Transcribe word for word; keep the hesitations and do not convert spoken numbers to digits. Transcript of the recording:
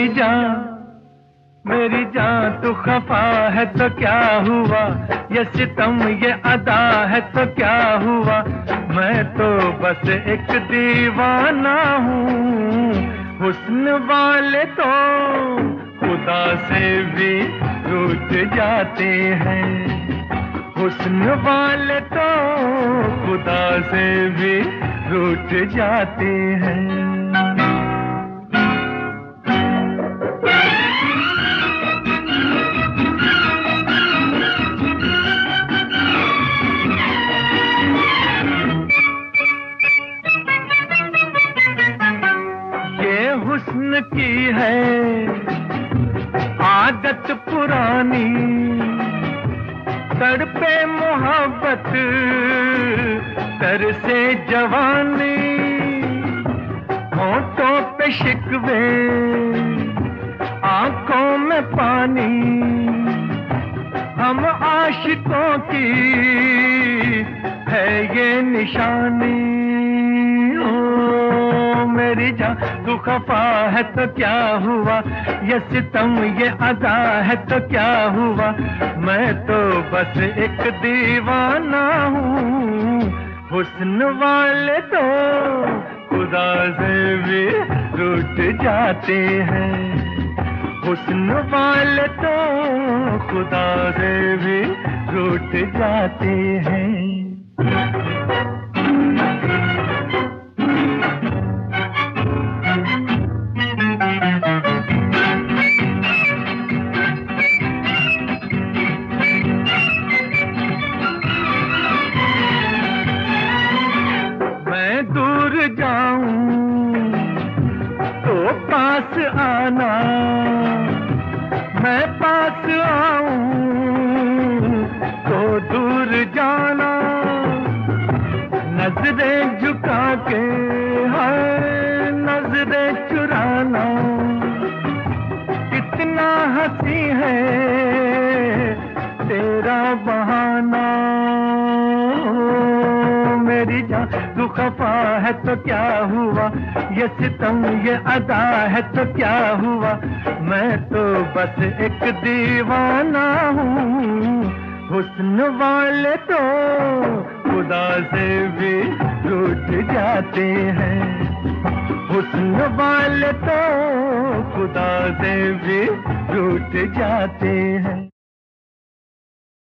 जान मेरी जान तू खफा है तो क्या हुआ, ये सितम ये अदा है तो क्या हुआ, मैं तो बस एक दीवाना हूँ। हुस्न वाले तो खुदा से भी रूठ जाते हैं, हुस्न वाले तो खुदा से भी रूठ जाते हैं। हुस्न की है आदत पुरानी, तड़पे मोहब्बत तरसे जवानी, होठों पे शिकवे आंखों में पानी, हम आशिकों की है ये निशानी। मेरी जान तू खफा है तो क्या हुआ, ये सितम ये अदा है तो क्या हुआ, मैं तो बस एक दीवाना हूँ। हुस्न वाले तो खुदा से भी रूठ जाते हैं, हुस्न वाले तो खुदा से भी रूठ जाते हैं। दूर जाऊं तो पास आना, मैं पास आऊं तो दूर जाना, नजरें झुका के है नजरें चुराना, कितना हंसी है तेरा बहाना। मेरी जान तू खफा है तो क्या हुआ, ये सितम ये अदा है तो क्या हुआ, मैं तो बस एक दीवाना हूँ। हुस्न वाले तो खुदा से भी रूठ जाते हैं, हुस्न वाले तो खुदा से भी रूठ जाते हैं।